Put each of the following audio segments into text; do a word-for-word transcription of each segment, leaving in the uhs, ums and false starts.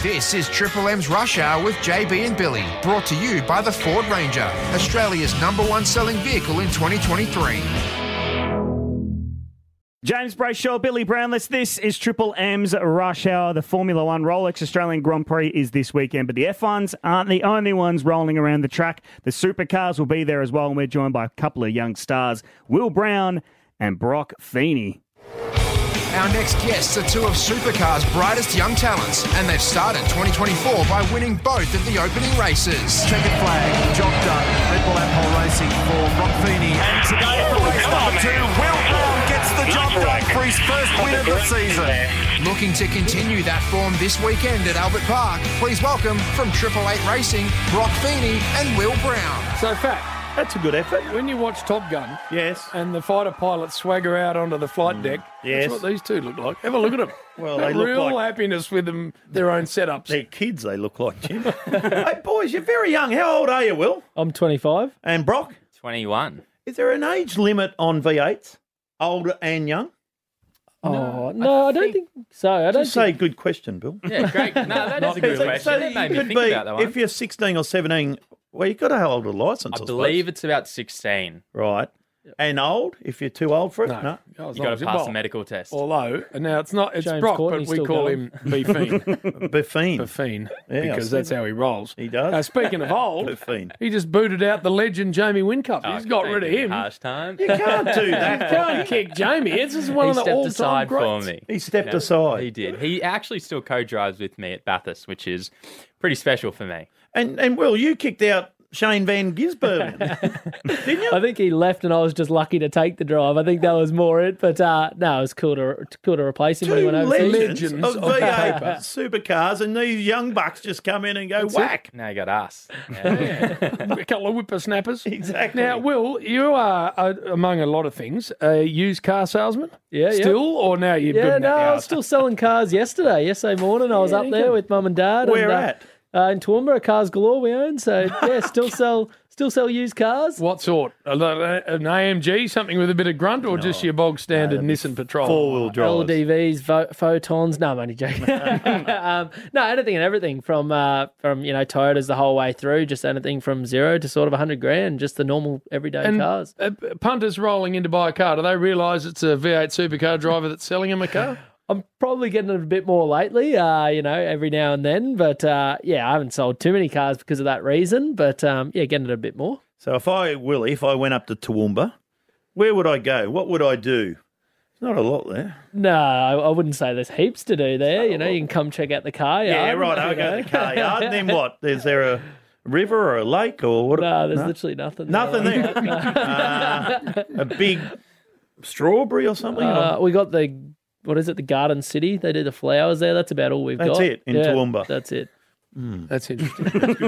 This is Triple M's Rush Hour with J B and Billy, brought to you by the Ford Ranger, Australia's number one selling vehicle in twenty twenty-three. James Brayshaw, Billy Brownless. This is Triple M's Rush Hour. The Formula One Rolex Australian Grand Prix is this weekend, but the F ones aren't the only ones rolling around the track. The supercars will be there as well, and we're joined by a couple of young stars, Will Brown and Brock Feeney. Our next guests are two of Supercar's brightest young talents, and they've started twenty twenty-four by winning both of the opening races. Checkered flag, job done. Red Bull Ampol Racing for Brock Feeney. And today for race number two, Will Brown gets the job done for his first win of the season. Looking to continue that form this weekend at Albert Park, please welcome from Triple Eight Racing, Brock Feeney and Will Brown. So, Fat, That's a good effort. when you watch Top Gun Yes. and the fighter pilots swagger out onto the flight deck, Yes. that's what these two look like. Have a look at them. Well, Got they look real like- happiness with them, their own setups. They're kids, they look like, Jim. Hey, boys, you're very young. How old are you, Will? I'm twenty-five. And Brock? twenty-one. Is there an age limit on V eights? Older and young? Oh, no, I don't think so. I don't Just say think... good question, Bill. Yeah, great. No, that is a good So- question. so That you made me could think be, about that one. if you're sixteen or seventeen, well, you've got to hold a licence, I, I believe it's about sixteen. Right. And old, if you're too old for it? No. No. Oh, as You long got as to it- pass well, the medical test. Although, now it's not, it's James Brock, Courtney's but we still call going. him Beefine. Buffine. Beefine, Yeah, I because see that's that. how he rolls. He does. Now, speaking of old, Buffine. he just booted out the legend Jamie Wincup. He's got rid of him. Harsh time. You can't do that. Can't kick Jamie. This is one He of the stepped all-time aside greats. for me. He stepped You know, aside. He did. He actually still co-drives with me at Bathurst, which is pretty special for me. And, and Will, you kicked out Shane Van Gisbergen, didn't you? I think he left and I was just lucky to take the drive. I think that was more it. But uh, no, it was cool to, cool to replace him when he Two went overseas. legends, Legends of of V eight paper. supercars, and these young bucks just come in and go whack. Now you got us. Yeah. A couple of whippersnappers. Exactly. Now, Will, you are, uh, among a lot of things, a used car salesman? Yeah, yeah. Still, or now you've Yeah, been no, I was still selling cars yesterday. Yesterday morning, I was up there with mum and dad. Where and, uh, at? Uh, in Toowoomba, Cars Galore we own. So, yeah, still sell still sell used cars. What sort? A- a- An A M G, something with a bit of grunt, or just your bog standard Nissan Patrol? Four-wheel drive. L D Vs, vo- photons. No, I'm only joking. um, no, anything and everything from uh, from you know Toyotas the whole way through. Just anything from zero to sort of a hundred grand. Just the normal everyday And cars. uh, punters rolling in to buy a car, do they realise it's a V eight supercar driver that's selling them a car? I'm probably getting it a bit more lately. Uh, you know, every now and then. But uh, yeah, I haven't sold too many cars because of that reason. But um, yeah, getting it a bit more. So if I, Willie, if I went up to Toowoomba, where would I go? What would I do? There's not a lot there. No, I, I wouldn't say there's heaps to do there. You know, you can come check out the car yard. Yeah, right. I'll go to the car yard. And then what? Is there a river or a lake or what? No, there's literally nothing. Nothing there. there. uh, a big strawberry or something? Uh, we got the, what is it, the Garden City. They do the flowers there. That's about all we've That's got. it, in yeah, Toowoomba. That's it. That's interesting.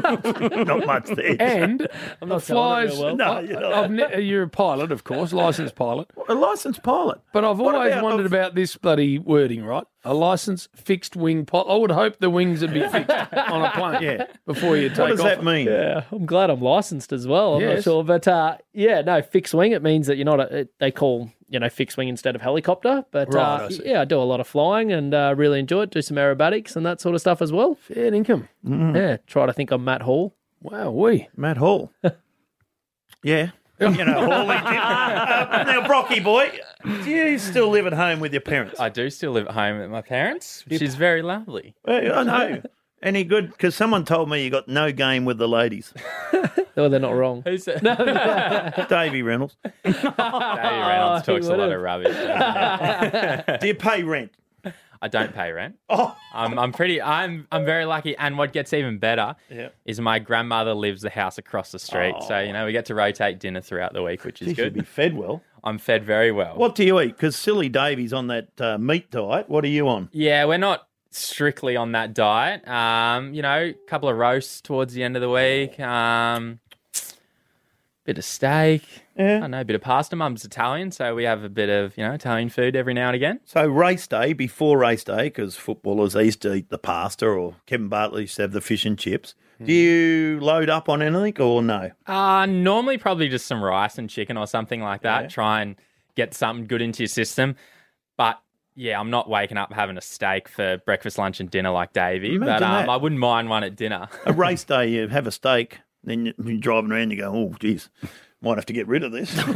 Not much there. And I'm not flies. selling it real well. No, you're not. I've ne- you're a pilot, of course, licensed pilot. A licensed pilot. But I've What always about- wondered about this bloody wording, right? A licensed fixed wing pilot. I would hope the wings would be fixed on a plane Yeah. before you take What does off. that mean? Yeah, I'm glad I'm licensed as well. I'm not Yes. sure. But uh, yeah, no, fixed wing, it means that you're not, a, it, they call, you know, fixed wing instead of helicopter. But Right, uh, I see. yeah, I do a lot of flying and uh, really enjoy it. Do some aerobatics and that sort of stuff as well. Fair income. Yeah, try to think I'm Matt Hall. Wow, we. Matt Hall. Yeah. You know, Hawley. uh, now, Brocky boy, do you still live at home with your parents? I do still live at home with my parents, which is very lovely. Well, I know. Any good? Because someone told me you got no game with the ladies. No, they're not wrong. Who's that? Davey Reynolds. Davey Reynolds he talks a lot would've. of rubbish. doesn't he? Do you pay rent? I don't pay rent. Oh, I'm, I'm pretty. I'm. I'm very lucky. And what gets even better Yeah. is my grandmother lives the house across the street. So you know we get to rotate dinner throughout the week, which is you should good. be fed well. I'm fed very well. What do you eat? Because silly Davey's on that uh, meat diet. What are you on? Yeah, we're not strictly on that diet. Um, you know, a couple of roasts towards the end of the week. Um, bit of steak. I Yeah. don't know, a bit of pasta. Mum's Italian, so we have a bit of, you know, Italian food every now and again. So race day, before race day, because footballers they used to eat the pasta, or Kevin Bartlett used to have the fish and chips. Do you load up on anything or no? Uh, normally probably just some rice and chicken or something like that. Try and get something good into your system. But Yeah, I'm not waking up having a steak for breakfast, lunch, and dinner like Davey, Imagine but um, that. I wouldn't mind one at dinner. A race day, you have a steak, then you- you're driving around, you go, oh, geez, might have to get rid of this. I'm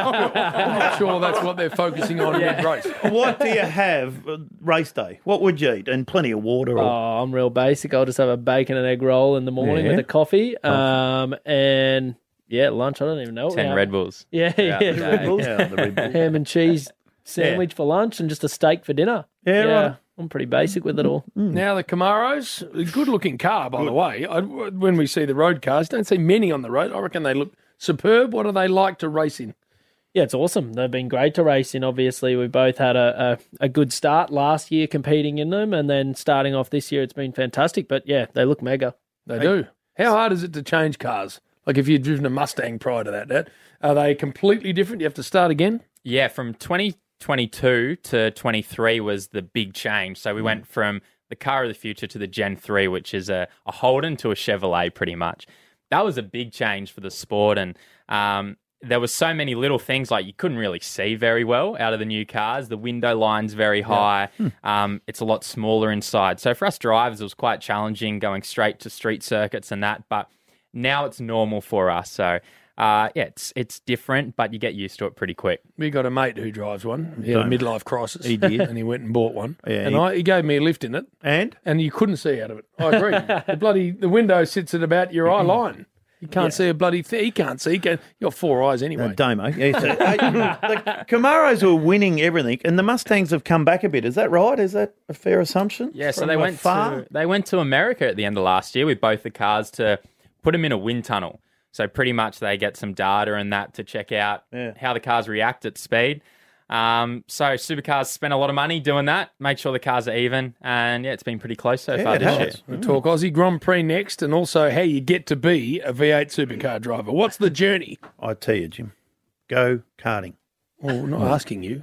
not sure that's what they're focusing on mid-race. What do you have uh, race day? What would you eat? And plenty of water. Or... Oh, I'm real basic. I'll just have a bacon and egg roll in the morning Yeah. with a coffee. Um, and yeah, lunch. I don't even know. what we Ten have. Red Bulls. Yeah, throughout yeah, the Red day. Bulls. Yeah, the Red Bull. Ham and cheese sandwich for lunch, and just a steak for dinner. Yeah, right. I'm pretty basic with it all. Now, the Camaros, a good-looking car, by the way. I, when we see the road cars, don't see many on the road. I reckon they look superb. What do they like to race in? Yeah, it's awesome. They've been great to race in. Obviously, we both had a, a, a good start last year competing in them, and then starting off this year, it's been fantastic. But yeah, they look mega. They do. How hard is it to change cars? Like if you'd driven a Mustang prior to that, that are they completely different? You have to start again? Yeah, from twenty twenty-two to twenty-three was the big change. So we went from the car of the future to the Gen three, which is a, a Holden to a Chevrolet pretty much. That was a big change for the sport, and um, there was so many little things, like you couldn't really see very well out of the new cars. The window line's very high. Um, it's a lot smaller inside. So for us drivers, it was quite challenging going straight to street circuits and that, but now it's normal for us. So uh, yeah, it's it's different, but you get used to it pretty quick. We got a mate who drives one. He had a midlife crisis. He did. And he went and bought one. Yeah, and he- I, he gave me a lift in it, And? and you couldn't see out of it. I agree. the bloody the window sits at about your eye line. You can't see a bloody thing. He can't see. He can, you got four eyes anyway. Uh, Damo. Yeah, so, uh, the Camaros were winning everything, and the Mustangs have come back a bit. Is that right? Is that a fair assumption? Yeah, so From they went afar? to they went to America at the end of last year with both the cars to put them in a wind tunnel. So pretty much they get some data and that to check out Yeah. how the cars react at speed. Um, so Supercars spent a lot of money doing that, make sure the cars are even, and yeah, it's been pretty close so Yeah, far it this has. year. We'll talk Aussie Grand Prix next, and also how you get to be a V eight supercar driver. What's the journey? I tell you, Jim, go karting. Well, we're not asking you.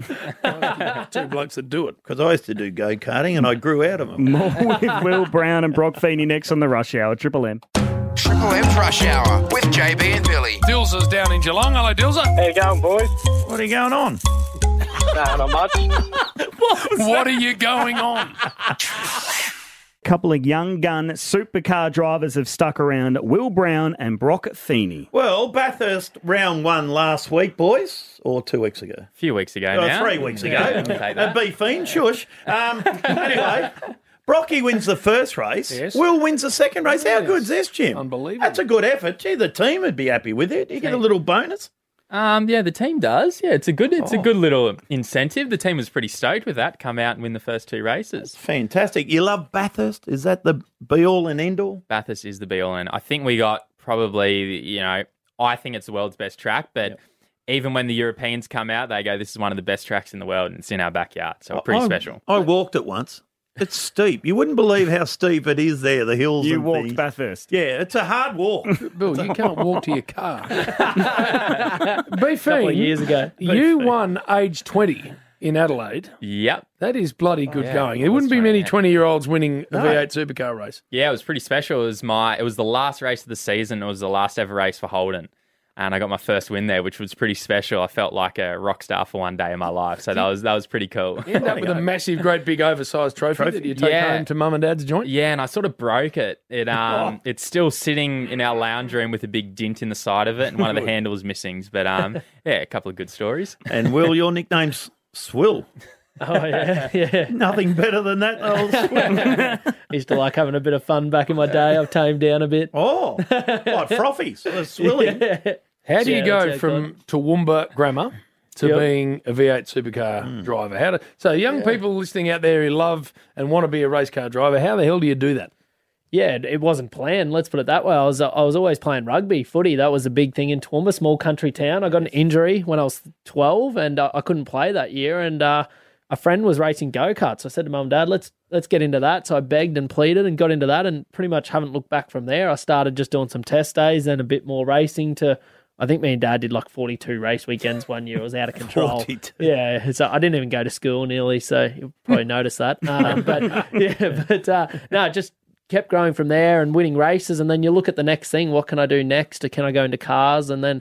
Two blokes that do it. Because I used to do go karting, and I grew out of them. More with Will Brown and Brock Feeney next on the Rush Hour. Triple M. Triple M's Rush Hour with J B and Billy. Dilsa's down in Geelong. Hello, Dilsa. How you going, boys? What are you going on? Nah, not much. What are you going on? Couple of young gun supercar drivers have stuck around, Will Brown and Brock Feeney. Well, Bathurst round one last week, boys, or two weeks ago. A few weeks ago Oh, now. three weeks ago. Yeah, I'll take Uh, that. be fiend, shush. Um, anyway, Brocky wins the first race. Yes. Will wins the second race. How Yes. good's this, Jim? Unbelievable. That's a good effort. Gee, the team would be happy with it. You get a little bonus. Um, yeah, the team does. Yeah, it's a good it's Oh. a good little incentive. The team was pretty stoked with that. Come out and win the first two races. Fantastic. You love Bathurst? Is that the be-all and end-all? Bathurst is the be all, and I think we got probably, you know, I think it's the world's best track, but even when the Europeans come out, they go, this is one of the best tracks in the world, and it's in our backyard, so pretty I, special. I walked it once. It's steep. You wouldn't believe how steep it is there, the hills You and walked things. Bathurst. Yeah, it's a hard walk. Bill, you can't walk to your car. A couple of Beefing, years ago. you won age twenty in Adelaide. Yep. That is bloody good yeah. going. There wouldn't be That's many right, yeah. twenty-year-olds winning a No. V eight supercar race. Yeah, it was pretty special. It was my, it was the last race of the season. It was the last ever race for Holden. And I got my first win there, which was pretty special. I felt like a rock star for one day in my life. So that was that was pretty cool. You end up with a massive, great, big, oversized trophy, Trophy. that you take Yeah. home to mum and dad's joint. Yeah, and I sort of broke it. It um, it's still sitting in our lounge room with a big dint in the side of it, and one of the handles missing. But um, yeah, a couple of good stories. And, Will, your nickname's Swill. Oh, yeah, yeah. Nothing better than that, old Swill. Used to like having a bit of fun back in my day. I've tamed down a bit. Oh, what, frothies? Uh, swilling. Yeah. How do you Yeah, go that's from Toowoomba Grammar to Yep. being a V eight supercar driver? How do, so young people listening out there who love and want to be a race car driver, how the hell do you do that? Yeah, it- it wasn't planned. Let's put it that way. I was I was always playing rugby, footy. That was a big thing in Toowoomba, small country town. I got an injury when I was twelve, and uh, I couldn't play that year. And uh, a friend was racing go karts. I said to mum and dad, "Let's let's get into that." So I begged and pleaded and got into that, and pretty much haven't looked back from there. I started just doing some test days, then a bit more racing. To I think me and dad did like forty-two race weekends one year. It was out of control. forty-two. Yeah, so I didn't even go to school nearly, so you'll probably notice that. Um, but yeah, but uh, no, just kept growing from there and winning races. And then you look at the next thing. What can I do next? Or can I go into cars? And then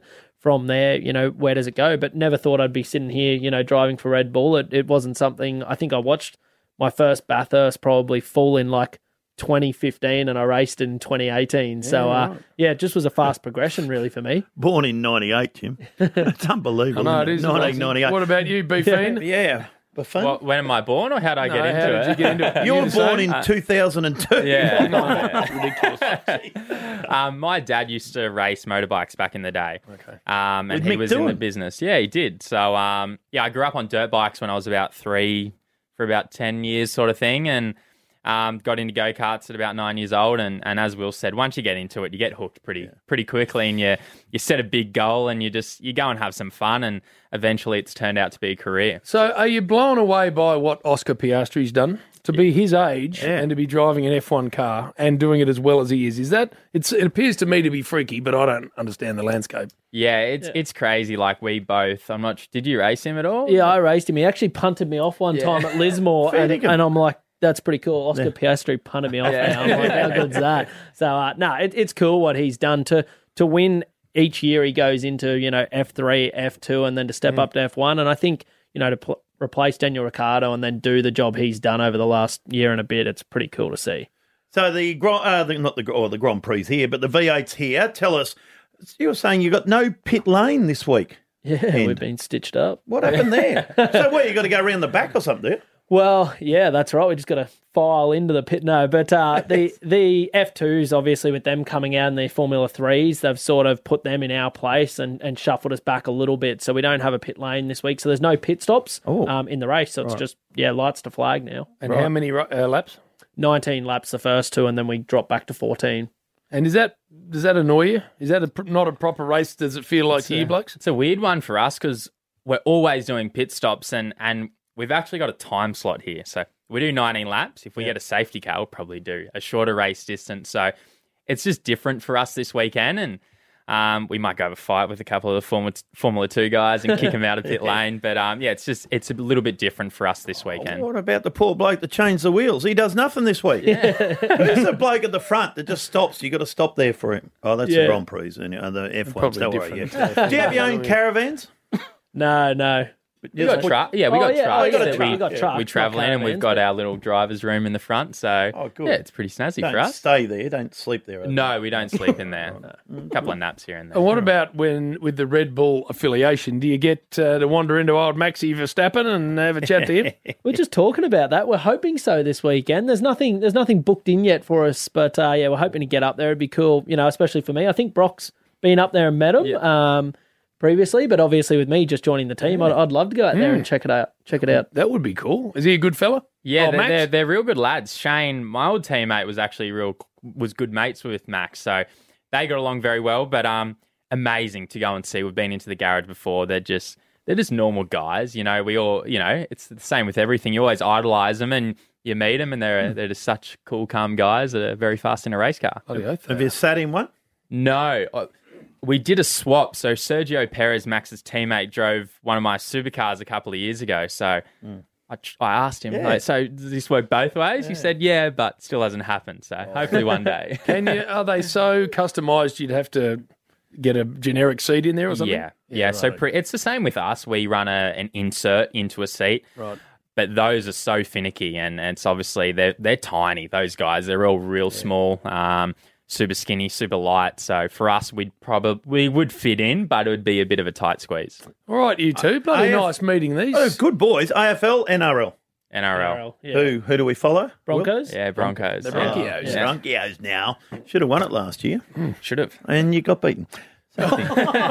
from there, you know, where does it go? But never thought I'd be sitting here, you know, driving for Red Bull. It, it wasn't something, I think I watched my first Bathurst probably full in like twenty fifteen and I raced in twenty eighteen. Yeah, so, uh, right. yeah, it just was a fast progression really for me. Born in ninety-eight, Jim. It's unbelievable. I know, it is. nineteen ninety-eight. What about you, Beefine? Yeah. Buffon? Well, when am I born, or how did I No, get into how it? did you get into it? You were the born same? in two thousand two. Yeah. Ridiculous. um, my dad used to race motorbikes back in the day. Okay. Um, and With he Mick was in the Doohan? business. Yeah, he did. So, um, yeah, I grew up on dirt bikes when I was about three, for about ten years sort of thing. And um, got into go-karts at about nine years old. And, and as Will said, once you get into it, you get hooked pretty pretty quickly. And you, you set a big goal and you just you go and have some fun. And eventually it's turned out to be a career. So are you blown away by what Oscar Piastri's done? To be his age Yeah. and to be driving an F one car and doing it as well as he is, is that it's? It appears to me to be freaky, but I don't understand the landscape. Yeah, it's it's crazy. Like we both, I'm not. Did you race him at all? Yeah, I raced him. He actually punted me off one time at Lismore, and, and I'm like, that's pretty cool. Oscar Piastri punted me off now. I'm like, how good's that? So, uh, no, it, it's cool what he's done to to win each year. He goes into, you know, F three, F two, and then to step mm. up to F one. And I think, you know, to pl- replace Daniel Ricciardo and then do the job he's done over the last year and a bit, it's pretty cool to see. So the, Grand- uh, the not the or the Grand Prix here, but the V eight's here. Tell us, you were saying you got no pit lane this week. Yeah, And we've been stitched up. what happened there? So what, you got to go around the back or something? Well, yeah, that's right. We just got to file into the pit. No, but uh, the the F twos, obviously, with them coming out in the Formula threes, they've sort of put them in our place and, and shuffled us back a little bit. So we don't have a pit lane this week. So there's no pit stops Oh. um, in the race. So it's just, yeah, lights to flag now. And how many uh, laps? nineteen laps the first two, and then we drop back to fourteen. And is that does that annoy you? Is that a, pr- not a proper race? Does it feel like to you blokes? It's a weird one for us because we're always doing pit stops and, and we've actually got a time slot here. So we do nineteen laps. If we get a safety car, we'll probably do a shorter race distance. So it's just different for us this weekend. And um, we might go have a fight with a couple of the Formula, Formula two guys and kick them out of pit lane. But um, yeah, it's just it's a little bit different for us this weekend. What about the poor bloke that changed the wheels? He does nothing this week. Yeah. Who's the bloke at the front that just stops? You got to stop there for him. Oh, that's Yeah. the Grand Prix and uh, the F ones. Probably Don't worry. different. Yeah. Do you have your own caravans? No, no. We got truck, yeah, we Oh, got yeah, trucks. oh, yeah, that we we, got trucks, we travel not in, and we've caravans, got but- our little driver's room in the front. So Oh, good. yeah, it's pretty snazzy Don't for us. stay there. Don't sleep there. No, we don't sleep in there. A couple of naps here and there. And what about when with the Red Bull affiliation? Do you get uh, to wander into old Maxi Verstappen and have a chat to him? We're just talking about that. We're hoping so this weekend. There's nothing there's nothing booked in yet for us, but uh, yeah, we're hoping to get up there. It'd be cool, you know, especially for me. I think Brock's been up there and met him um, previously, but obviously with me just joining the team, I'd, I'd love to go out there and check it out. Check it out. That would be cool. Is he a good fella? Yeah, Oh, they're, Max? they're they're real good lads. Shane, my old teammate, was actually real was good mates with Max, so they got along very well. But um, amazing to go and see. We've been into the garage before. They're just they're just normal guys. You know, we all you know it's the same with everything. You always idolize them and you meet them, and they're they're just such cool, calm guys that are very fast in a race car. Bloody oath. Have you sat in one? No. uh, We did a swap. So Sergio Perez, Max's teammate, drove one of my supercars a couple of years ago. So I, tr- I asked him, Yeah. like, so does this work both ways? He said, yeah, but still hasn't happened. So hopefully one day. Can you? Are they so customised? You'd have to get a generic seat in there or something. Yeah. Yeah. so right. pre- it's the same with us. We run a, an insert into a seat. Right. But those are so finicky, and, and it's obviously they're they're tiny. Those guys, they're all real small, um, super skinny, super light. So for us, we'd probably we would fit in, but it would be a bit of a tight squeeze. All right, you two. Bloody I have- nice meeting these. Oh, good boys. A F L, N R L. N R L, Yeah. Who who do we follow? Broncos? yeah, Broncos, The yeah. Bronchios. Yeah. Broncos now. Should have won it last year, Should have. and you got beaten. So. Hey,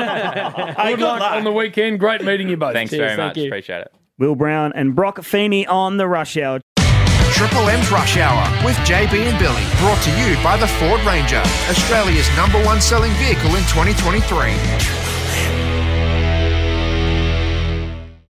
Good luck on the weekend. Great meeting you both. Thanks Cheers, very thank much. you. Appreciate it. Will Brown and Brock Feeney on the Rush Hour. Triple M's Rush Hour with J B and Billy. Brought to you by the Ford Ranger, Australia's number one selling vehicle in twenty twenty-three.